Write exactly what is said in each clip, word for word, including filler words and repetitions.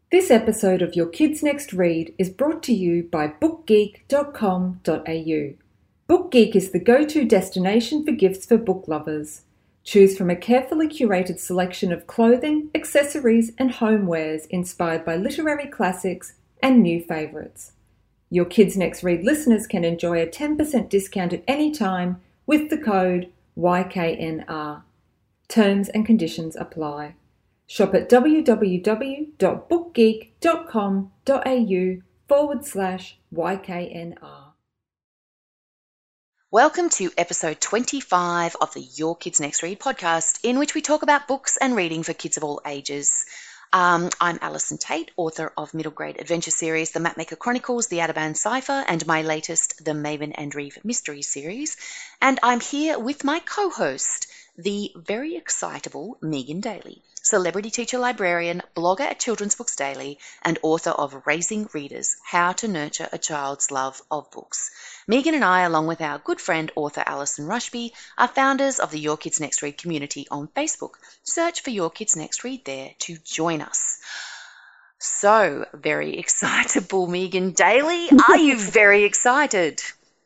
This episode of Your Kids Next Read is brought to you by book geek dot com dot a u. BookGeek is the go-to destination for gifts for book lovers. Choose from a carefully curated selection of clothing, accessories and homewares inspired by literary classics and new favourites. Your Kids Next Read listeners can enjoy a ten percent discount at any time with the code Y K N R. Terms and conditions apply. Shop at www.bookgeek.com.au forward slash YKNR. Welcome to episode twenty-five of the Your Kids Next Read podcast, in which we talk about books and reading for kids of all ages. Um, I'm Alison Tate, author of middle grade adventure series The Mapmaker Chronicles, The Ataban Cipher, and my latest, The Maven and Reeve Mystery Series. And I'm here with my co-host, the very excitable Megan Daly, celebrity teacher librarian, blogger at Children's Books Daily, and author of Raising Readers, How to Nurture a Child's Love of Books. Megan and I, along with our good friend author Alison Rushby, are founders of the Your Kids Next Read community on Facebook. Search for Your Kids Next Read there to join us. So, very excitable Megan Daly, are you very excited?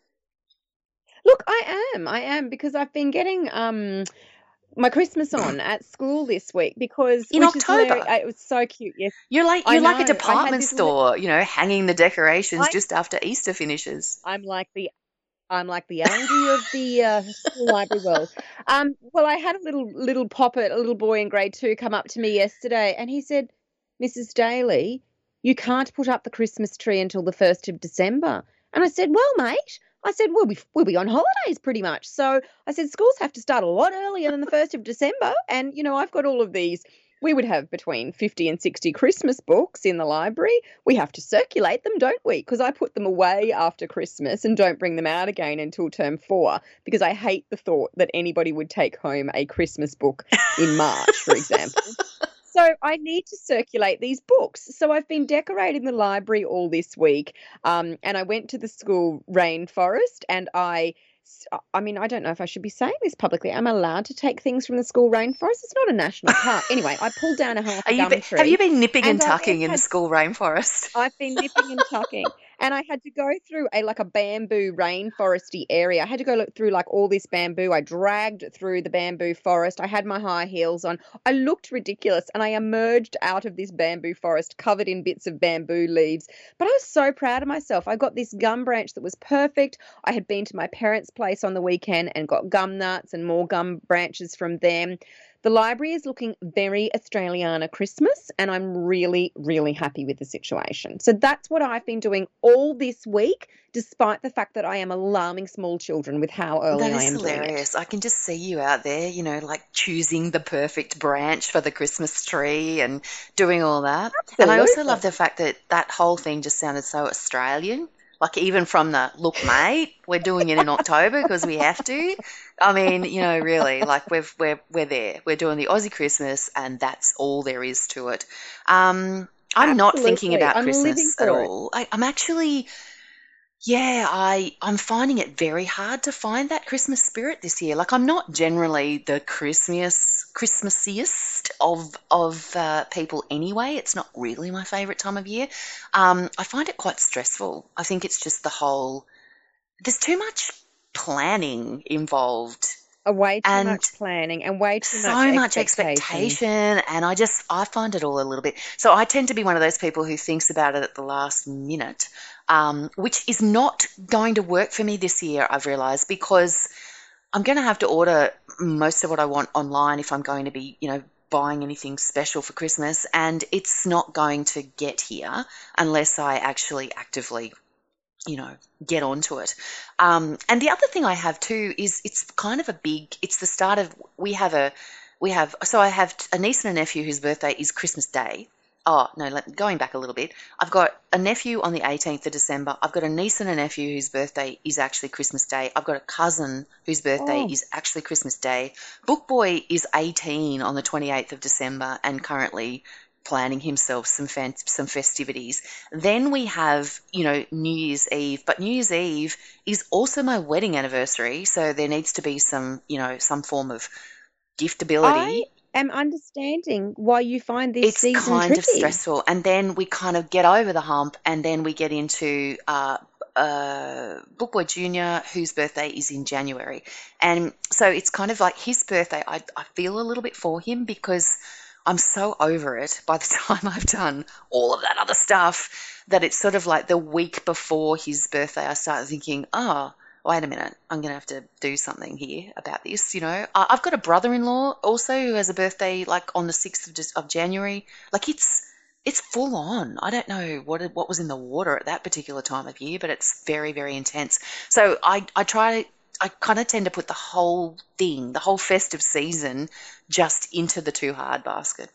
Look, I am. I am because I've been getting um my Christmas on at school this week because in which October. Is it was so cute. Yes, you're like you're like a department store, little, you know, hanging the decorations I, just after Easter finishes. I'm like the I'm like the Andy of the uh, school library world. Um, well, I had a little little poppet, a little boy in grade two, come up to me yesterday, and he said, "Missus Daly, you can't put up the Christmas tree until the first of December." And I said, "Well, mate." I said, we'll be, we'll be on holidays pretty much. So I said, schools have to start a lot earlier than the first of December. And, you know, I've got all of these. We would have between fifty and sixty Christmas books in the library. We have to circulate them, don't we? Because I put them away after Christmas and don't bring them out again until term four because I hate the thought that anybody would take home a Christmas book in March, for example. So I need to circulate these books. So I've been decorating the library all this week, um, and I went to the school rainforest, and I, I mean, I don't know if I should be saying this publicly. I'm allowed to take things from the school rainforest. It's not a national park. Anyway, I pulled down a half Are you gum be, tree. Have you been nipping and, and tucking in had, the school rainforest? I've been nipping and tucking. And I had to go through a like a bamboo rainforesty area. I had to go look through like all this bamboo. I dragged through the bamboo forest. I had my high heels on. I looked ridiculous and I emerged out of this bamboo forest covered in bits of bamboo leaves. But I was so proud of myself. I got this gum branch that was perfect. I had been to my parents' place on the weekend and got gum nuts and more gum branches from them. The library is looking very Australiana Christmas, and I'm really, really happy with the situation. So that's what I've been doing all this week, despite the fact that I am alarming small children with how early that I am hilarious. doing it. That is hilarious. I can just see you out there, you know, like choosing the perfect branch for the Christmas tree and doing all that. Absolutely. And I also love the fact that that whole thing just sounded so Australian. Like even from the, look, mate, we're doing it in October because we have to. I mean, you know, really, like we've, we're we're there. We're doing the Aussie Christmas and that's all there is to it. Um, I'm Absolutely. not thinking about I'm Christmas at it. all. I, I'm actually... Yeah, I, I'm finding it very hard to find that Christmas spirit this year. Like, I'm not generally the Christmas, Christmassiest of of uh, people anyway. It's not really my favourite time of year. Um, I find it quite stressful. I think it's just the whole, there's too much planning involved. A way too and much planning and way too so much, much expectation. expectation. And I just, I find it all a little bit. So I tend to be one of those people who thinks about it at the last minute. Um, which is not going to work for me this year, I've realised, because I'm going to have to order most of what I want online if I'm going to be, you know, buying anything special for Christmas, and it's not going to get here unless I actually actively, you know, get onto it. Um, and the other thing I have too is it's kind of a big, it's the start of, we have a, we have, so I have a niece and a nephew whose birthday is Christmas Day. Oh, no, let, going back a little bit. I've got a nephew on the eighteenth of December. I've got a niece and a nephew whose birthday is actually Christmas Day. I've got a cousin whose birthday Oh. is actually Christmas Day. Book Boy is eighteen on the twenty-eighth of December and currently planning himself some fan- some festivities. Then we have, you know, New Year's Eve. But New Year's Eve is also my wedding anniversary, so there needs to be some, you know, some form of giftability. I am understanding why you find this It's season kind of tricky. stressful. And then we kind of get over the hump, and then we get into uh, uh, Bookboy Junior, whose birthday is in January. And so it's kind of like his birthday, I, I feel a little bit for him because I'm so over it by the time I've done all of that other stuff that it's sort of like the week before his birthday, I start thinking, oh, wait a minute, I'm going to have to do something here about this, you know. I- I've got a brother-in-law also who has a birthday like on the sixth of, Jan- of January. Like it's it's full on. I don't know what it- what was in the water at that particular time of year, but it's very, very intense. So I, I try, I kind of tend to put the whole thing, the whole festive season just into the too hard basket.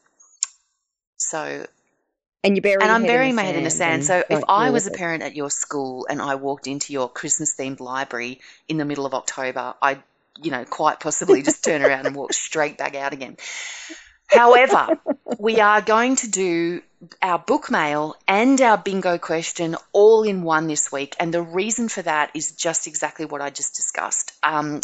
So And you bury and your I'm head in burying the my head in the sand sand. So and if don't I deal was with a it. parent at your school and I walked into your Christmas-themed library in the middle of October, I'd, you know, quite possibly just turn around and walk straight back out again. However, we are going to do our book mail and our bingo question all in one this week. And the reason for that is just exactly what I just discussed. Um,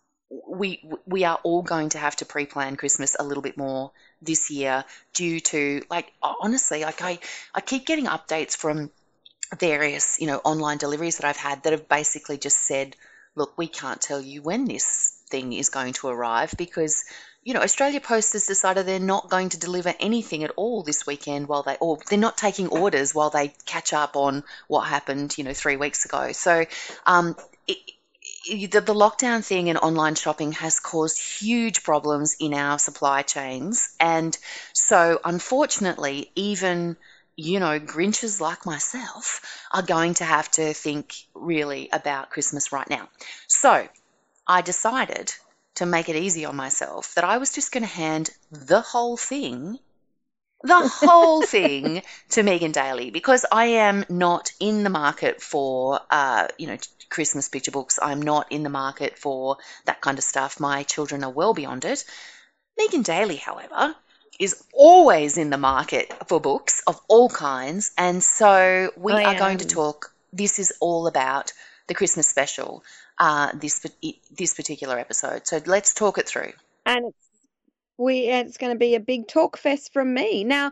we we are all going to have to pre-plan Christmas a little bit more this year due to, like, honestly, like I, I keep getting updates from various, you know, online deliveries that I've had that have basically just said, look, we can't tell you when this thing is going to arrive because, you know, Australia Post has decided they're not going to deliver anything at all this weekend while they, or they're not taking orders while they catch up on what happened, you know, three weeks ago. So, um, it, the, the lockdown thing and online shopping has caused huge problems in our supply chains. And so, unfortunately, even, you know, Grinches like myself are going to have to think really about Christmas right now. So I decided to make it easy on myself that I was just going to hand the whole thing the whole thing to Megan Daly because I am not in the market for, uh, you know, Christmas picture books. I'm not in the market for that kind of stuff. My children are well beyond it. Megan Daly, however, is always in the market for books of all kinds. And so we I are going to am. talk, this is all about the Christmas special, uh, this, this particular episode. So let's talk it through. And it's we it's going to be a big talk fest from me. Now,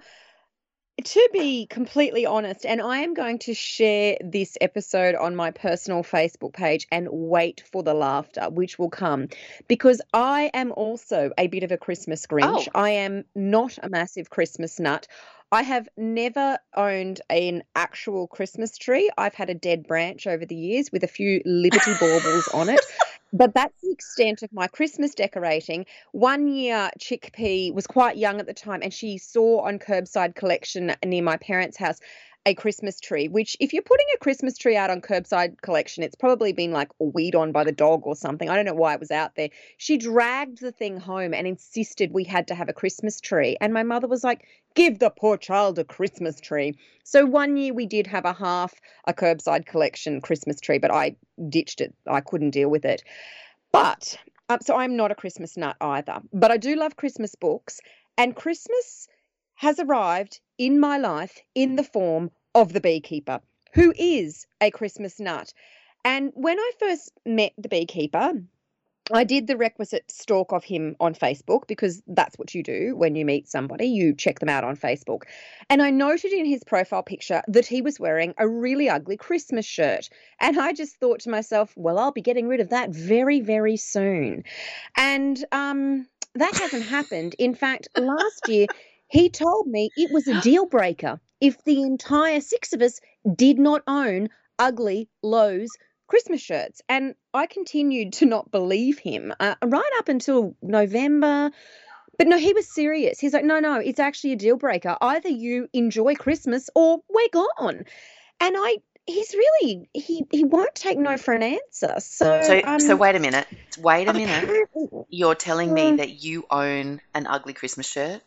to be completely honest, and I am going to share this episode on my personal Facebook page and wait for the laughter, which will come, because I am also a bit of a Christmas Grinch. Oh. I am not a massive Christmas nut. I have never owned an actual Christmas tree. I've had a dead branch over the years with a few Liberty baubles on it. But that's the extent of my Christmas decorating. One year, Chickpea was quite young at the time, and she saw on Curbside Collection near my parents' house a Christmas tree, which if you're putting a Christmas tree out on Curbside Collection, it's probably been like weed on by the dog or something. I don't know why it was out there. She dragged the thing home and insisted we had to have a Christmas tree. And my mother was like, give the poor child a Christmas tree. So one year we did have a half a Curbside Collection Christmas tree, but I ditched it. I couldn't deal with it. But, um, so I'm not a Christmas nut either, but I do love Christmas books, and Christmas has arrived in my life in the form of the beekeeper, who is a Christmas nut. And when I first met the beekeeper, I did the requisite stalk of him on Facebook, because that's what you do when you meet somebody. You check them out on Facebook. And I noted in his profile picture that he was wearing a really ugly Christmas shirt. And I just thought to myself, well, I'll be getting rid of that very, very soon. And um, that hasn't happened. In fact, last year, he told me it was a deal breaker if the entire six of us did not own ugly Lowe's Christmas shirts. And I continued to not believe him uh, right up until November. But no, he was serious. He's like, no, no, it's actually a deal breaker. Either you enjoy Christmas or we're gone. And I, he's really, he, he won't take no for an answer. So, So, um, so wait a minute. Wait a minute. apparently- You're telling me Uh, that you own an ugly Christmas shirt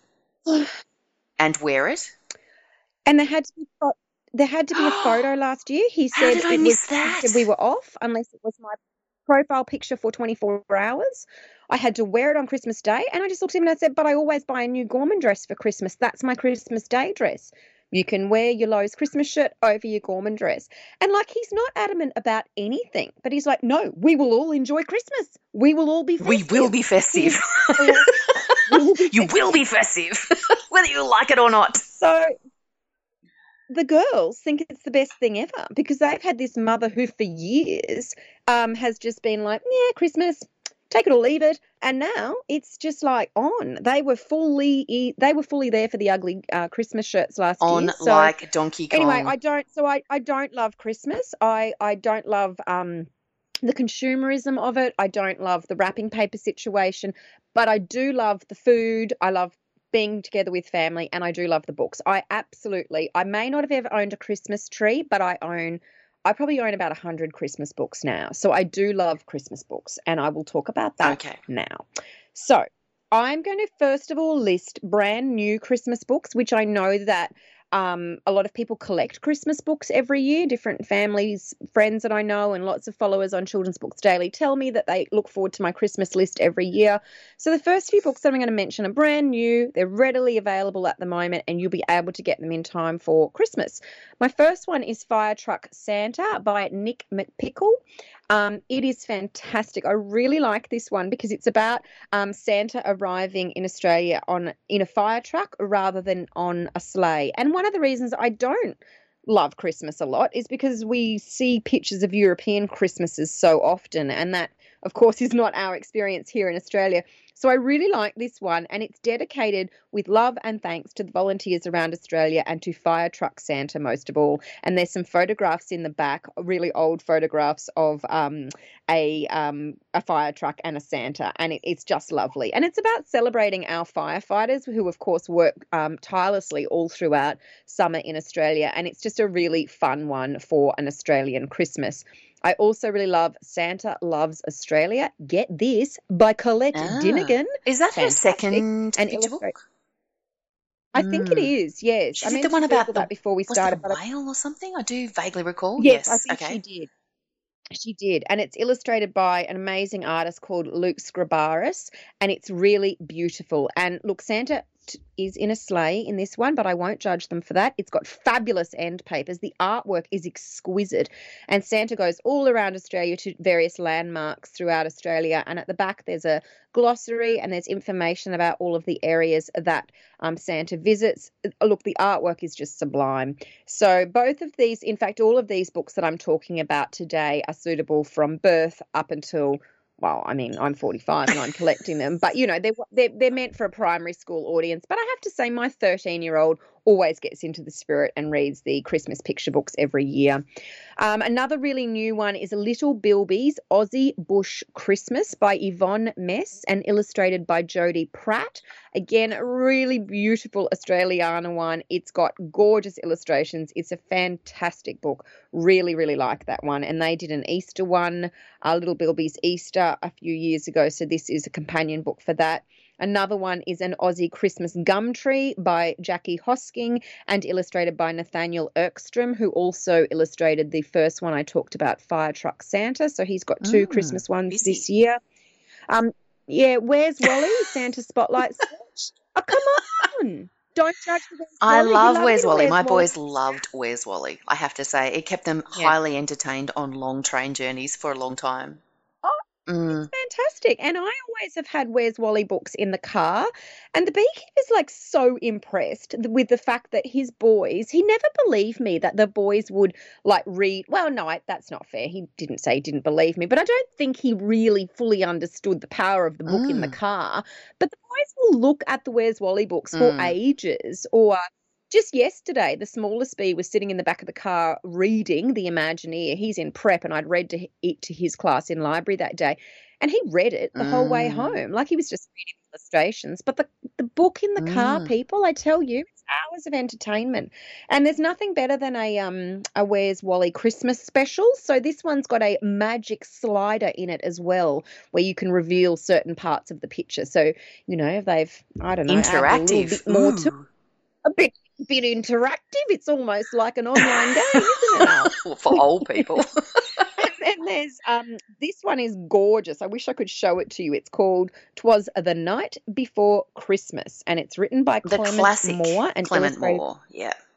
and wear it? and there had to be pho- there had to be a photo last year. He How said did I it miss was that? he said we were off unless it was my profile picture for twenty-four hours. I had to wear it on Christmas Day, and I just looked at him and I said, but I always buy a new Gorman dress for Christmas. That's my Christmas Day dress. You can wear your Lowe's Christmas shirt over your Gorman dress. And like, he's not adamant about anything, but he's like, no, we will all enjoy Christmas. We will all be festive. We will be festive. We will be You festive. will be festive, whether you like it or not. So the girls think it's the best thing ever because they've had this mother who for years um, has just been like, yeah, Christmas, take it or leave it. And now it's just like on. They were fully they were fully there for the ugly uh, Christmas shirts last On year. So like Donkey Kong. anyway, I don't so I, I don't love Christmas. I, I don't love um the consumerism of it. I don't love the wrapping paper situation, but I do love the food. I love being together with family, and I do love the books. I absolutely, I may not have ever owned a Christmas tree, but I own, I probably own about one hundred Christmas books now. So I do love Christmas books, and I will talk about that Okay. now. So I'm going to first of all list brand new Christmas books, which I know that um, a lot of people collect Christmas books every year. Different families, friends that I know, and lots of followers on Children's Books Daily tell me that they look forward to my Christmas list every year. So the first few books that I'm going to mention are brand new. They're readily available at the moment, and you'll be able to get them in time for Christmas. My first one is Fire Truck Santa by Nick McPickle. Um, it is fantastic. I really like this one because it's about um, Santa arriving in Australia on in a fire truck rather than on a sleigh. And one of the reasons I don't love Christmas a lot is because we see pictures of European Christmases so often, and that, of course, is not our experience here in Australia. So I really like this one, and it's dedicated with love and thanks to the volunteers around Australia and to Fire Truck Santa most of all. And there's some photographs in the back, really old photographs of um, a um, a fire truck and a Santa, and it, it's just lovely. And it's about celebrating our firefighters who, of course, work um, tirelessly all throughout summer in Australia, and it's just a really fun one for an Australian Christmas. I also really love Santa Loves Australia. Get this, by Colette Ah. Dinnigan. Is that her Fantastic. second And picture illustrate- book? I think it Mm. is, yes. She I did meant the to one Google about the, that before we was started. it a but I- whale or something? I do vaguely recall. Yes, Yes. I think okay. she did. She did. And it's illustrated by an amazing artist called Luke Scribaris, and it's really beautiful. And look, Santa t- is in a sleigh in this one, but I won't judge them for that. It's got fabulous end papers. The artwork is exquisite. And Santa goes all around Australia to various landmarks throughout Australia. And at the back, there's a glossary and there's information about all of the areas that um, Santa visits. Look, the artwork is just sublime. So both of these, in fact, all of these books that I'm talking about today are suitable from birth up until, well, I mean, I'm forty-five and I'm collecting them, but, you know, they're, they're, they're meant for a primary school audience. But I have to say my thirteen-year-old always gets into the spirit and reads the Christmas picture books every year. Um, another really new one is Little Bilby's Aussie Bush Christmas by Yvonne Mess and illustrated by Jodie Pratt. Again, a really beautiful Australiana one. It's got gorgeous illustrations. It's a fantastic book. Really, really like that one. And they did an Easter one, uh, Little Bilby's Easter, a few years ago. So this is a companion book for that. Another one is an Aussie Christmas Gum Tree by Jackie Hosking and illustrated by Nathaniel Erkstrom, who also illustrated the first one I talked about, Fire Truck Santa. So he's got two Mm, Christmas ones busy. this year. Um, yeah, Where's Wally? Santa Spotlight Search. Oh, come on. Don't judge the Where's I Wally. You love love a Where's bit of Wally. Where's My Wally. boys loved Where's Wally, I have to say. It kept them Yeah. highly entertained on long train journeys for a long time. Oh, Mm. fantastic. And I always have had Where's Wally books in the car. And the beekeeper's like so impressed th- with the fact that his boys, he never believed me that the boys would like read. Well, no, I, that's not fair. He didn't say he didn't believe me, but I don't think he really fully understood the power of the book in the Mm. car. But the boys will look at the Where's Wally books for Mm. ages. Or just yesterday, the smallest bee was sitting in the back of the car reading The Imagineer. He's in prep, and I'd read to it to his class in library that day. And he read it the whole way Mm. home. Like he was just reading illustrations. But the, the book in the car, Mm. people, I tell you, it's hours of entertainment. And there's nothing better than a um a Where's Wally Christmas special. So this one's got a magic slider in it as well, where you can reveal certain parts of the picture. So, you know, if they've, I don't know, added a little Interactive. bit more to Ooh. a bit bit interactive. It's almost like an online game, isn't it, Al? Well, for old people. And then there's um this one is gorgeous. I wish I could show it to you. It's called "'Twas the Night Before Christmas" and it's written by The Clement classic Moore and Clement illustrated. Moore. Yeah.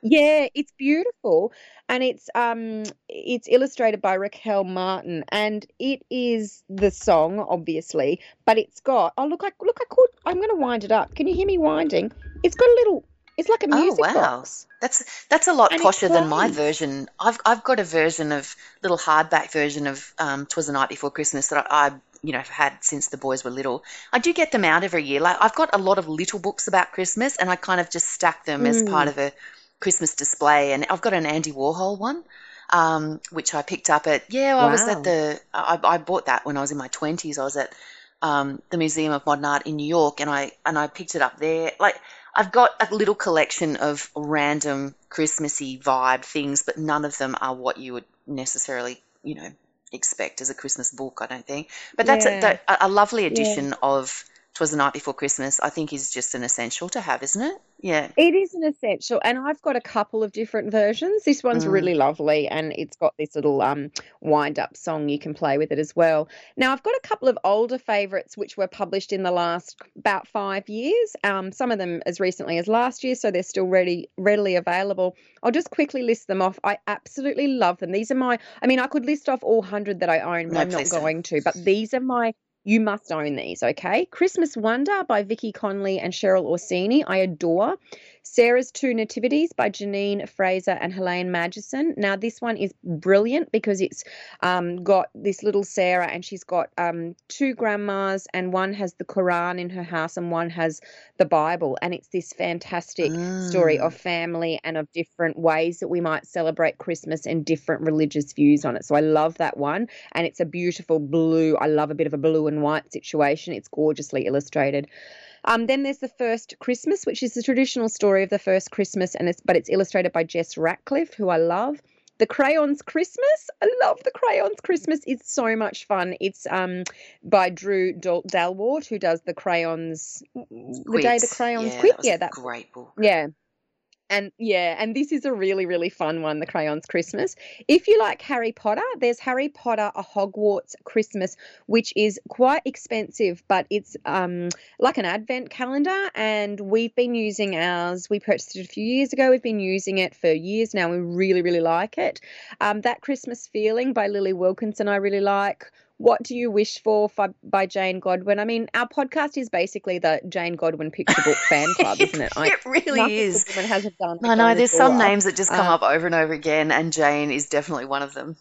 Yeah, it's beautiful, and it's um it's illustrated by Raquel Martin, and it is the song, obviously, but it's got oh look I look I could I'm going to wind it up. Can you hear me winding? It's got a little. It's like a Oh music wow, box, that's that's a lot and it posher than my plays. version. I've I've got a version of little hardback version of um, "Twas the Night Before Christmas" that I, I you know have had since the boys were little. I do get them out every year. Like I've got a lot of little books about Christmas, and I kind of just stack them as part Mm, of a Christmas display. And I've got an Andy Warhol one, um, which I picked up at yeah I was at wow. the I, I bought that when I was in my twenties. I was at um, the Museum of Modern Art in New York, and I and I picked it up there. Like I've got a little collection of random Christmassy vibe things, but none of them are what you would necessarily, you know, expect as a Christmas book, I don't think. But that's a, Yeah. that, a lovely Yeah. edition of "Twas the Night Before Christmas," I think is just an essential to have, isn't it? Yeah. It is an essential, and I've got a couple of different versions. This one's Mm, really lovely, and it's got this little um wind up song you can play with it as well. Now, I've got a couple of older favorites which were published in the last about five years. Um, some of them as recently as last year, so they're still ready readily available. I'll just quickly list them off. I absolutely love them. These are my, I mean, I could list off all one hundred that I own, but no, I'm not please don't. going to. But these are my you must own these, okay? Christmas Wonder by Vicky Conley and Cheryl Orsini. I adore. Sarah's Two Nativities by Janine Fraser and Helene Magison. Now, this one is brilliant because it's um, got this little Sarah, and she's got um, two grandmas, and one has the Quran in her house and one has the Bible. And it's this fantastic story of Mm. family and of different ways that we might celebrate Christmas and different religious views on it. So I love that one. And it's a beautiful blue. I love a bit of a blue and white situation. It's gorgeously illustrated. Um, then there's The First Christmas, which is the traditional story of the first Christmas, and it's but it's illustrated by Jess Ratcliffe, who I love. The Crayons Christmas. I love The Crayons Christmas. It's so much fun. It's um by Drew Dal- Dalwart, who does the crayons, the day the Quit. crayons Yeah, quit. that was a Yeah, that great book. yeah. And yeah, and this is a really, really fun one, The Crayons Christmas. If you like Harry Potter, there's Harry Potter A Hogwarts Christmas, which is quite expensive, but it's um like an advent calendar, and we've been using ours. We purchased it a few years ago. We've been using it for years now. We really, really like it. Um, That Christmas Feeling by Lily Wilkinson, I really like. What Do You Wish For fi- by Jane Godwin. I mean, our podcast is basically the Jane Godwin picture book fan club, isn't it? I It really nothing the is. woman hasn't done I that's know on the there's some door. names that just come Um, up over and over again, and Jane is definitely one of them.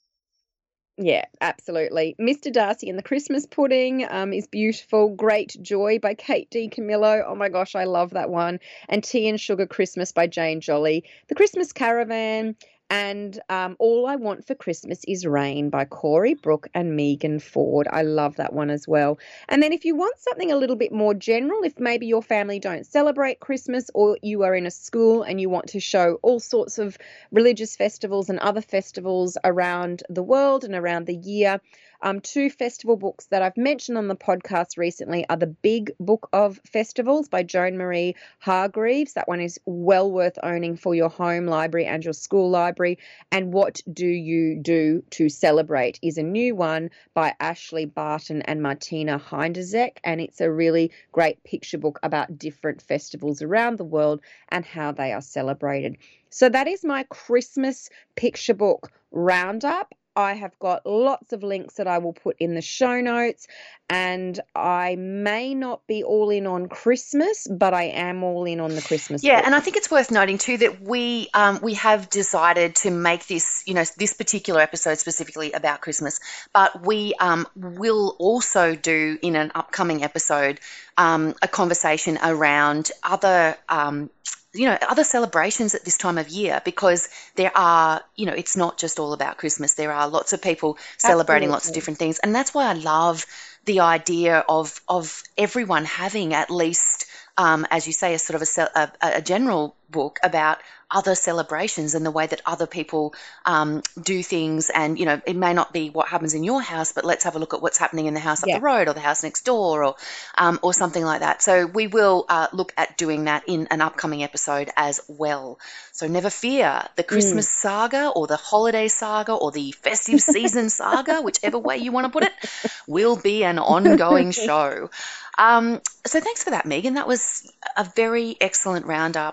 yeah, absolutely. Mister Darcy and the Christmas Pudding um, is beautiful. Great Joy by Kate D. Camillo. Oh my gosh, I love that one. And Tea and Sugar Christmas by Jane Jolly. The Christmas Caravan. And um, All I Want for Christmas is Rain by Corey Brooke and Megan Ford. I love that one as well. And then if you want something a little bit more general, if maybe your family don't celebrate Christmas, or you are in a school and you want to show all sorts of religious festivals and other festivals around the world and around the year, um, two festival books that I've mentioned on the podcast recently are The Big Book of Festivals by Joan Marie Hargreaves. That one is well worth owning for your home library and your school library. And What Do You Do to Celebrate is a new one by Ashley Barton and Martina Heinderzek, and it's a really great picture book about different festivals around the world and how they are celebrated. So that is my Christmas picture book roundup. I have got lots of links that I will put in the show notes, and I may not be all in on Christmas, but I am all in on the Christmas Yeah, and I book. think it's worth noting too that we um, we have decided to make this, you know, this particular episode specifically about Christmas, but we um, will also do in an upcoming episode um, a conversation around other. Um, you know, other celebrations at this time of year, because there are, you know, it's not just all about Christmas. There are lots of people celebrating lots of Absolutely. different things. And that's why I love the idea of, of everyone having at least, um, as you say, a sort of a, a, a general book about other celebrations and the way that other people um, do things. And, you know, it may not be what happens in your house, but let's have a look at what's happening in the house up the Yeah. road or the house next door, or um, or something like that. So we will uh, look at doing that in an upcoming episode as well. So never fear, the Christmas Mm. saga or the holiday saga or the festive season saga, whichever way you want to put it, will be an ongoing show. Um, so thanks for that, Megan. That was a very excellent roundup of, of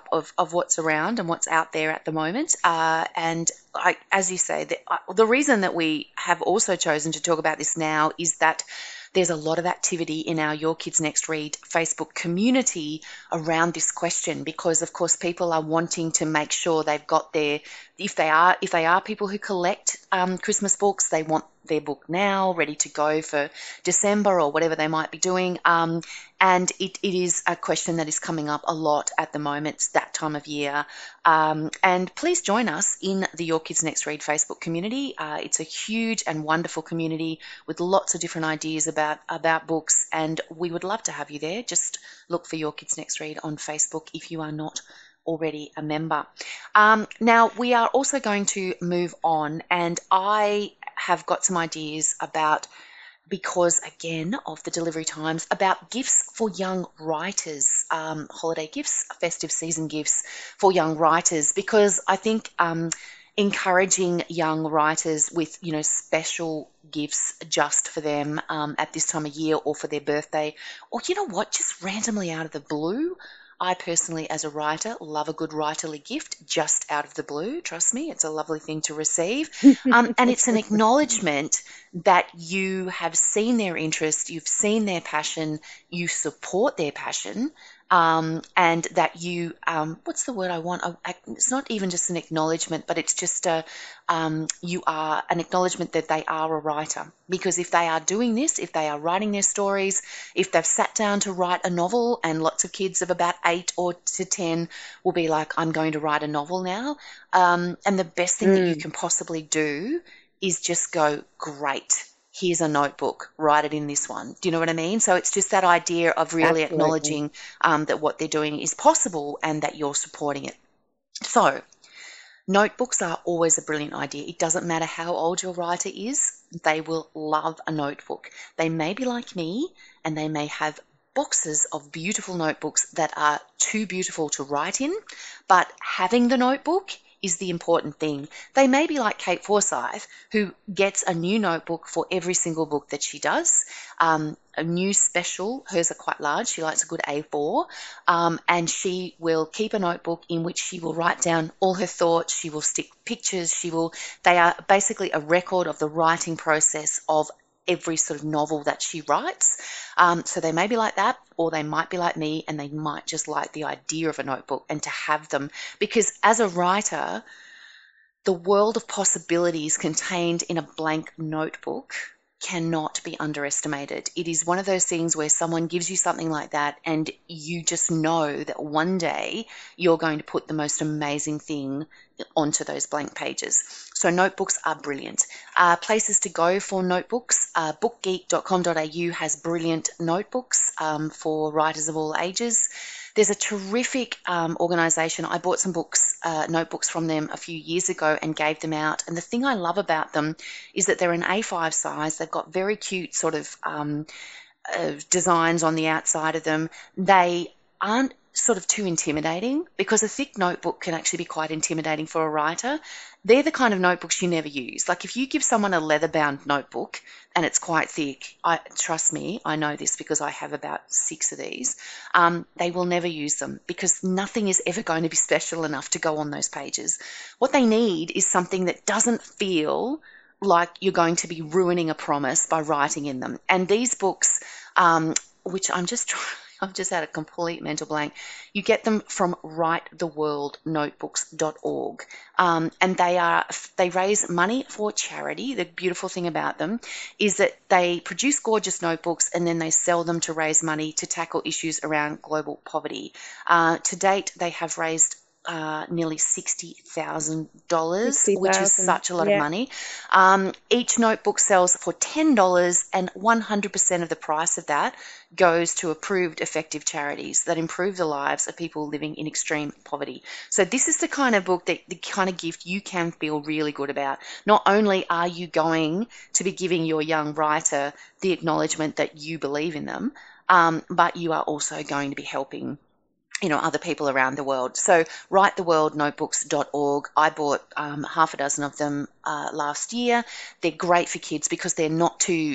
of what's around and what's out there at the moment. Uh, and I, as you say, the, uh, the reason that we have also chosen to talk about this now is that there's a lot of activity in our Your Kids Next Read Facebook community around this question, because of course people are wanting to make sure they've got their, if they are if they are people who collect um, Christmas books, they want their book now ready to go for December or whatever they might be doing. Um, and it, it is a question that is coming up a lot at the moment. It's that time of year. Um, and please join us in the Your Kids Next Read Facebook community. Uh, it's a huge and wonderful community with lots of different ideas about, about books, and we would love to have you there. Just look for Your Kids Next Read on Facebook if you are not already a member. Um, now, we are also going to move on, and I have got some ideas about, because again of the delivery times, about gifts for young writers, um, holiday gifts, festive season gifts for young writers, because I think um, encouraging young writers with, you know, special gifts just for them um, at this time of year or for their birthday, or you know what, just randomly out of the blue. I personally, as a writer, love a good writerly gift just out of the blue. Trust me, it's a lovely thing to receive. Um, and it's an acknowledgement that you have seen their interest, you've seen their passion, you support their passion, um, and that you, um, what's the word I want? I, it's not even just an acknowledgement, but it's just a, um, you are an acknowledgement that they are a writer. Because if they are doing this, if they are writing their stories, if they've sat down to write a novel, and lots of kids of about eight or to ten will be like, I'm going to write a novel now. Um, and the best thing mm. that you can possibly do is just go, great, here's a notebook, write it in this one. Do you know what I mean? So it's just that idea of really Absolutely. acknowledging um, that what they're doing is possible and that you're supporting it. So notebooks are always a brilliant idea. It doesn't matter how old your writer is, they will love a notebook. They may be like me, and they may have boxes of beautiful notebooks that are too beautiful to write in, but having the notebook is the important thing. They may be like Kate Forsyth, who gets a new notebook for every single book that she does, um, a new special. Hers are quite large. She likes a good A four, um, and she will keep a notebook in which she will write down all her thoughts. She will stick pictures. She will. They are basically a record of the writing process of every sort of novel that she writes. Um, so they may be like that, or they might be like me, and they might just like the idea of a notebook and to have them. Because as a writer, the world of possibilities contained in a blank notebook cannot be underestimated. It is one of those things where someone gives you something like that and you just know that one day you're going to put the most amazing thing onto those blank pages. So notebooks are brilliant. Uh, places to go for notebooks, uh, book geek dot com dot a u has brilliant notebooks um, for writers of all ages. There's a terrific um, organisation. I bought some books, uh, notebooks from them a few years ago and gave them out. And the thing I love about them is that they're an A five size. They've got very cute sort of um, uh, designs on the outside of them. They aren't sort of too intimidating, because a thick notebook can actually be quite intimidating for a writer. They're the kind of notebooks you never use. Like if you give someone a leather-bound notebook and it's quite thick, I trust me, I know this because I have about six of these, um, they will never use them because nothing is ever going to be special enough to go on those pages. What they need is something that doesn't feel like you're going to be ruining a promise by writing in them. And these books, um, which I'm just trying, I've just had a complete mental blank. You get them from write the world notebooks dot org, um, and they are they raise money for charity. The beautiful thing about them is that they produce gorgeous notebooks and then they sell them to raise money to tackle issues around global poverty. Uh, to date, they have raised Uh, nearly sixty thousand dollars, which is such a lot yeah. of money. Um, each notebook sells for ten dollars, and one hundred percent of the price of that goes to approved effective charities that improve the lives of people living in extreme poverty. So this is the kind of book, that the kind of gift you can feel really good about. Not only are you going to be giving your young writer the acknowledgement that you believe in them, um, but you are also going to be helping you know, other people around the world. So write the world notebooks dot org. I bought um, half a dozen of them uh, last year. They're great for kids because they're not too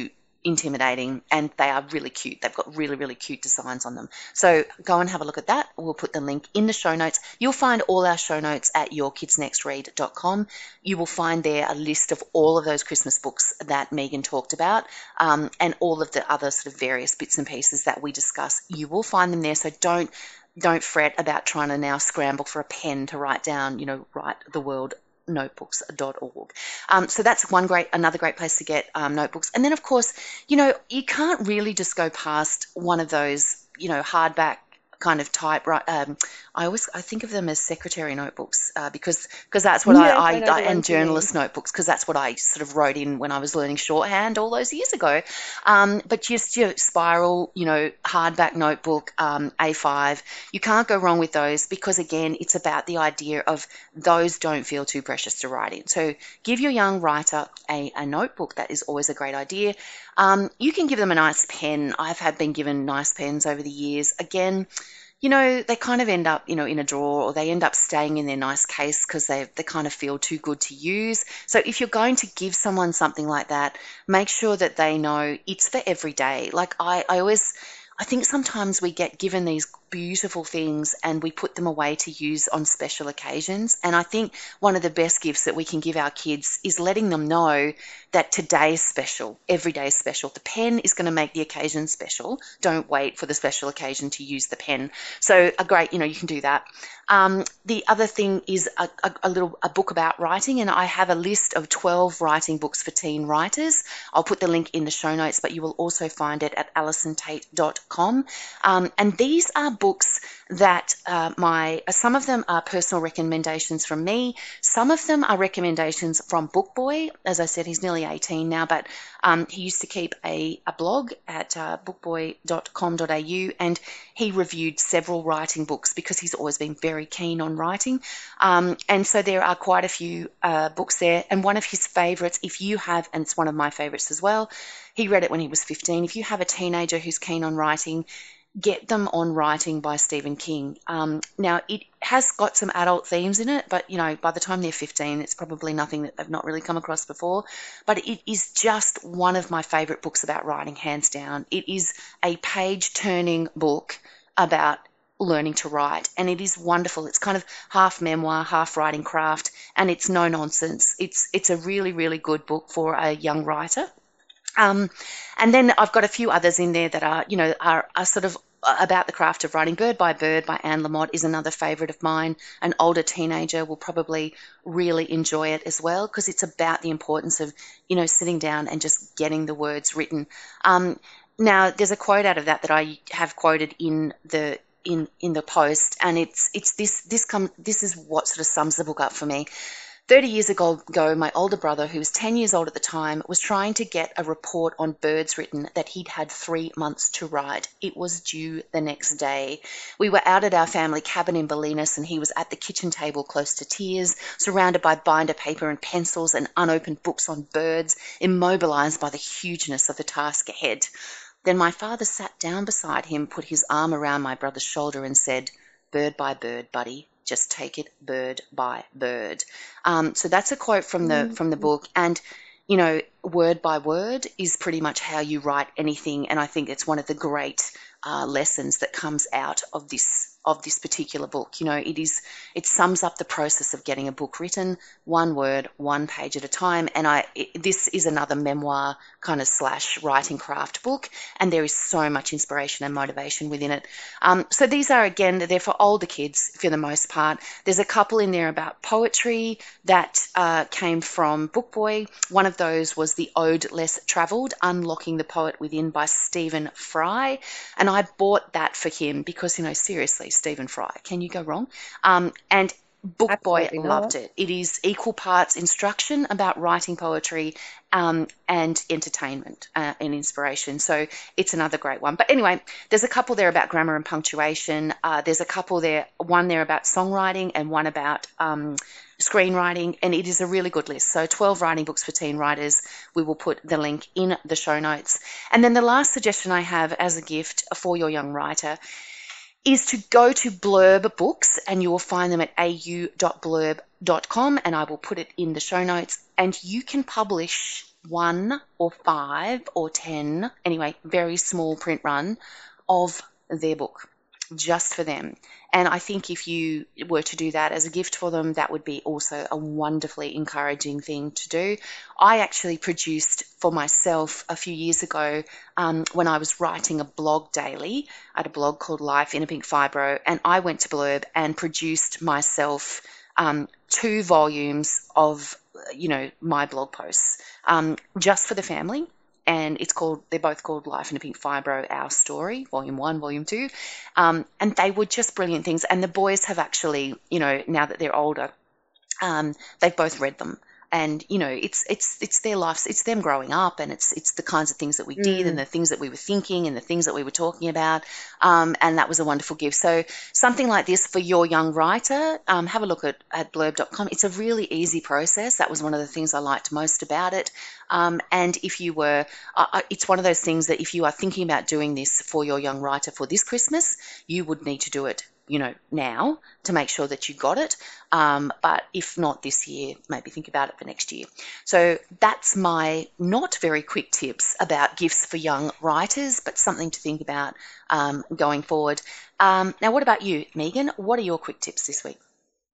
intimidating, and they are really cute. They've got really, really cute designs on them. So go and have a look at that. We'll put the link in the show notes. You'll find all our show notes at your kids next read dot com. You will find there a list of all of those Christmas books that Megan talked about, um, and all of the other sort of various bits and pieces that we discuss. You will find them there, so don't don't fret about trying to now scramble for a pen to write down, you know, write the world notebooks dot org. Um, so that's one great, another great place to get um, notebooks. And then, of course, you know, you can't really just go past one of those, you know, hardback kind of type, right? Um, I always I think of them as secretary notebooks uh, because because that's what Yes, I, I I, know I the and ones you mean. journalist notebooks, because that's what I sort of wrote in when I was learning shorthand all those years ago. Um, but just your spiral, you know, hardback notebook, um, A five, you can't go wrong with those, because again, it's about the idea of those don't feel too precious to write in. So give your young writer a, a notebook. That is always a great idea. Um, you can give them a nice pen. I've had been given nice pens over the years. Again, you know, they kind of end up, you know, in a drawer, or they end up staying in their nice case because they they kind of feel too good to use. So if you're going to give someone something like that, make sure that they know it's for every day. Like I, I always, I think sometimes we get given these beautiful things and we put them away to use on special occasions. And I think one of the best gifts that we can give our kids is letting them know that today is special, every day is special. The pen is going to make the occasion special. Don't wait for the special occasion to use the pen. So a great, you know, you can do that. Um, the other thing is a, a, a little a book about writing, and I have a list of twelve writing books for teen writers. I'll put the link in the show notes, but you will also find it at alison tate dot com. Um, and these are books that uh, my some of them are personal recommendations from me. Some of them are recommendations from Book Boy. As I said, he's nearly eighteen now, but um, he used to keep a, a blog at uh, book boy dot com dot a u, and he reviewed several writing books because he's always been very keen on writing. Um, and so there are quite a few uh, books there. And one of his favorites, if you have, and it's one of my favorites as well, he read it when he was fifteen. If you have a teenager who's keen on writing, get them on Writing by Stephen King. Um, now, it has got some adult themes in it, but, you know, by the time they're fifteen, it's probably nothing that they've not really come across before. But it is just one of my favourite books about writing, hands down. It is a page-turning book about learning to write, and it is wonderful. It's kind of half memoir, half writing craft, and it's no nonsense. It's, it's a really, really good book for a young writer. Um, and then I've got a few others in there that are, you know, are, are sort of about the craft of writing. Bird by Bird by Anne Lamott is another favourite of mine. An older teenager will probably really enjoy it as well, because it's about the importance of, you know, sitting down and just getting the words written. Um, now, there's a quote out of that that I have quoted in the in in the post, and it's it's this this come this is what sort of sums the book up for me. thirty years ago, my older brother, who was ten years old at the time, was trying to get a report on birds written that he'd had three months to write. It was due the next day. We were out at our family cabin in Bolinas, and he was at the kitchen table close to tears, surrounded by binder paper and pencils and unopened books on birds, immobilized by the hugeness of the task ahead. Then my father sat down beside him, put his arm around my brother's shoulder and said, "Bird by bird, buddy. Just take it bird by bird." Um, so that's a quote from the mm-hmm. from the book, and you know, word by word is pretty much how you write anything, and I think it's one of the great uh, lessons that comes out of this of this particular book. You know, it is it sums up the process of getting a book written, one word, one page at a time. And I it, this is another memoir kind of slash writing craft book, and there is so much inspiration and motivation within it. Um, so these are, again, they're for older kids for the most part. There's a couple in there about poetry that uh, came from Book Boy. One of those was The Ode Less Travelled, Unlocking the Poet Within by Stephen Fry. And I bought that for him because, you know, seriously, Stephen Fry, can you go wrong? Um, and Book Boy loved it. It is equal parts instruction about writing poetry um, and entertainment uh, and inspiration. So it's another great one. But anyway, there's a couple there about grammar and punctuation. Uh, there's a couple there, one there about songwriting and one about um, screenwriting, and it is a really good list. So twelve writing books for teen writers. We will put the link in the show notes. And then the last suggestion I have as a gift for your young writer is to go to Blurb Books, and you will find them at a u dot blurb dot com, and I will put it in the show notes. And you can publish one or five or ten, anyway, very small print run of their book just for them. And I think if you were to do that as a gift for them, that would be also a wonderfully encouraging thing to do. I actually produced for myself a few years ago um, when I was writing a blog daily. I had a blog called Life in a Pink Fibro, and I went to Blurb and produced myself um, two volumes of, you know, my blog posts um, just for the family. And it's called, they're both called Life in a Pink Fibro, Our Story, Volume one, Volume two. Um, and they were just brilliant things. And the boys have actually, you know, now that they're older, um, they've both read them. And, you know, it's it's it's their lives, it's them growing up, and it's it's the kinds of things that we did and Mm. the things that we were thinking and the things that we were talking about. Um, and that was a wonderful gift. So something like this for your young writer, um, have a look at, at blurb dot com. It's a really easy process. That was one of the things I liked most about it. Um, and if you were, uh, it's one of those things that if you are thinking about doing this for your young writer for this Christmas, you would need to do it, you know, now to make sure that you got it. Um, but if not this year, maybe think about it for next year. So that's my not very quick tips about gifts for young writers, but something to think about um, going forward. Um, now, what about you, Megan? What are your quick tips this week?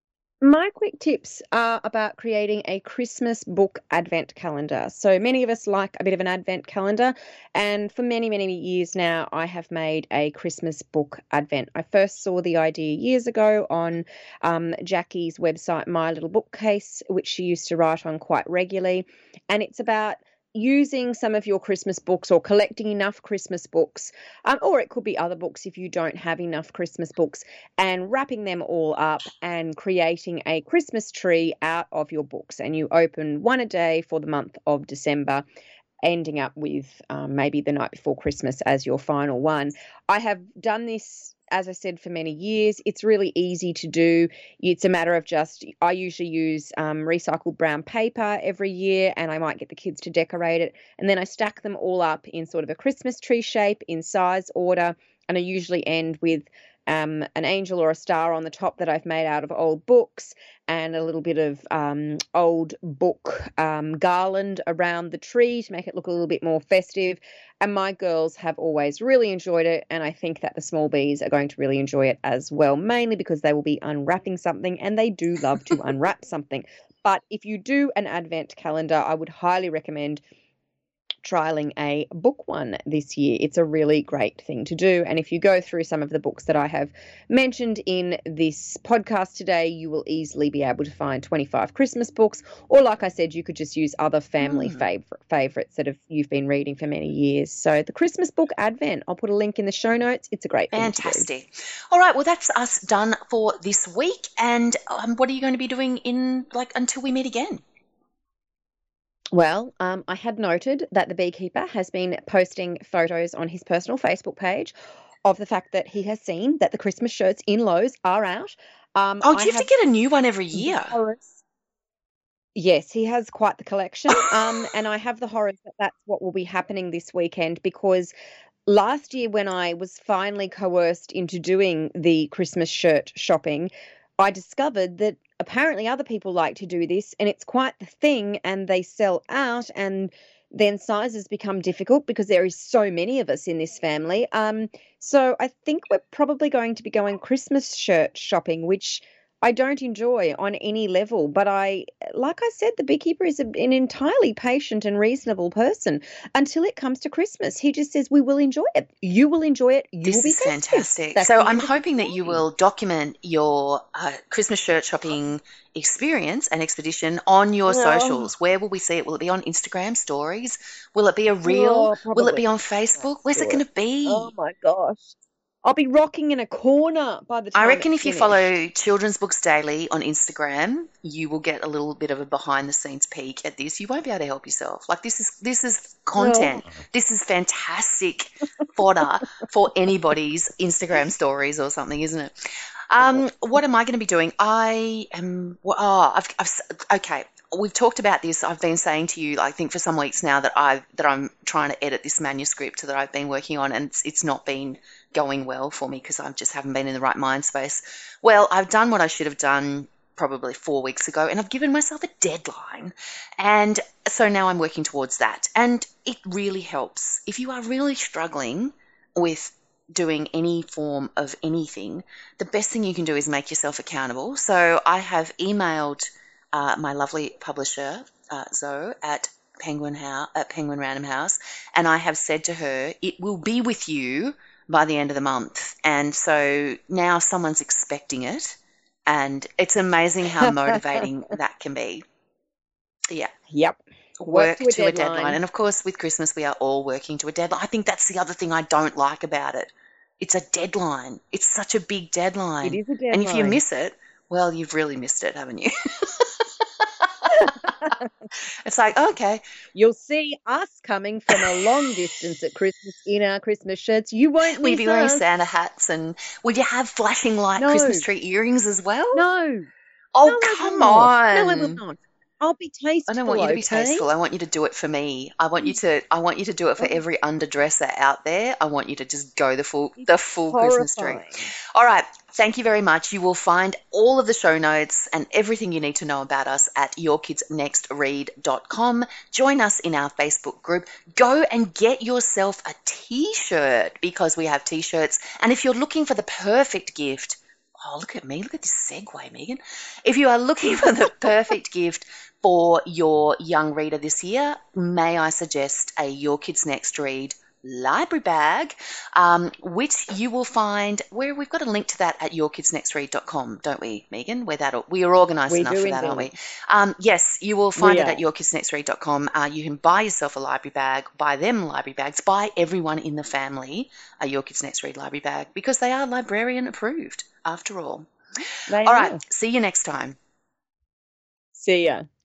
My quick tips are about creating a Christmas book advent calendar. So many of us like a bit of an advent calendar, and for many, many years now, I have made a Christmas book advent. I first saw the idea years ago on um, Jackie's website, My Little Bookcase, which she used to write on quite regularly, and it's about using some of your Christmas books or collecting enough Christmas books, um, or it could be other books if you don't have enough Christmas books, and wrapping them all up and creating a Christmas tree out of your books. And you open one a day for the month of December, ending up with um, maybe the night before Christmas as your final one. I have done this, as I said, for many years. It's really easy to do. It's a matter of just, I usually use um, recycled brown paper every year, and I might get the kids to decorate it. And then I stack them all up in sort of a Christmas tree shape in size order. And I usually end with um, an angel or a star on the top that I've made out of old books, and a little bit of um, old book um, garland around the tree to make it look a little bit more festive. And my girls have always really enjoyed it, and I think that the small bees are going to really enjoy it as well, mainly because they will be unwrapping something, and they do love to unwrap something. But if you do an advent calendar, I would highly recommend trialing a book one this year. It's a really great thing to do. And if you go through some of the books that I have mentioned in this podcast today, you will easily be able to find twenty-five Christmas books, or like I said, you could just use other family Mm. favorite favorites that have you've been reading for many years. So the Christmas book advent, I'll put a link in the show notes. It's a great thing to do. Fantastic. All right, well, that's us done for this week. And um, what are you going to be doing in, like, until we meet again? Well, um, I had noted that the beekeeper has been posting photos on his personal Facebook page of the fact that he has seen that the Christmas shirts in Lowe's are out. Um, Oh, do I you have have to get a new one every the year? horrors. Yes, he has quite the collection. Um, and I have the horrors that that's what will be happening this weekend, because last year when I was finally coerced into doing the Christmas shirt shopping, I discovered that apparently other people like to do this, and it's quite the thing, and they sell out, and then sizes become difficult because there is so many of us in this family. Um, so I think we're probably going to be going Christmas shirt shopping, which I don't enjoy on any level. But I, like I said, the beekeeper is a, an entirely patient and reasonable person until it comes to Christmas. He just says, we will enjoy it. You will enjoy it. You will This be is festive. fantastic. That's So the I'm end of the hoping that you story. will document your uh, Christmas shirt shopping experience and expedition on your Oh, socials. Where will we see it? Will it be on Instagram stories? Will it be a reel? oh, Will it be probably on Instagram Facebook? Where's it going story. to Oh be? my gosh. I'll be rocking in a corner by the I time reckon it's if you finished. follow Children's Books Daily on Instagram, you will get a little bit of a behind the scenes peek at this. You won't be able to help yourself. Like, this is this is content. Oh, This is fantastic fodder for anybody's Instagram stories or something, isn't it? Um, what am I going to be doing? I am. Well, oh, I've, I've. s- Okay, we've talked about this. I've been saying to you, I think for some weeks now, that I that I'm trying to edit this manuscript that I've been working on, and it's it's not been going well for me because I just haven't been in the right mind space. Well, I've done what I should have done probably four weeks ago, and I've given myself a deadline. And so now I'm working towards that. And it really helps. If you are really struggling with doing any form of anything, the best thing you can do is make yourself accountable. So I have emailed uh, my lovely publisher, uh, Zoe, at Penguin House, at Penguin Random House, and I have said to her, it will be with you by the end of the month. And so now someone's expecting it, and it's amazing how motivating that can be. Yeah. Yep. Work, Work to, a, to deadline. a deadline. And of course, with Christmas, we are all working to a deadline. I think that's the other thing I don't like about it. It's a deadline. It's such a big deadline. It is a deadline. And if you miss it, well, you've really missed it, haven't you? It's like, okay. You'll see us coming from a long distance at Christmas in our Christmas shirts. You won't Will you miss be wearing us. Santa hats, and will you have flashing light No. Christmas tree earrings as well? No. Oh, No, I come will not. on. No, I will not. I'll be tasteful. I don't want you to be okay? tasteful. I want you to do it for me. I want you to. I want you to do it for every underdresser out there. I want you to just go the full, It's the full Christmas tree. horrifying. All right. Thank you very much. You will find all of the show notes and everything you need to know about us at your kids next read dot com. Join us in our Facebook group. Go and get yourself a T-shirt, because we have T-shirts. And if you're looking for the perfect gift, oh, look at me. Look at this segue, Megan. If you are looking for the perfect gift for your young reader this year, may I suggest a Your Kids Next Read library bag, um, which you will find where we've got a link to that at your kids next read dot com, don't we, Megan? Where that we are organised We enough do for that, indeed. aren't we? Um, yes, you will find We it are. at your kids next read dot com. Uh, you can buy yourself a library bag, buy them library bags, buy everyone in the family a Your Kids Next Read library bag, because they are librarian approved after all. They All are. right, see you next time. See ya.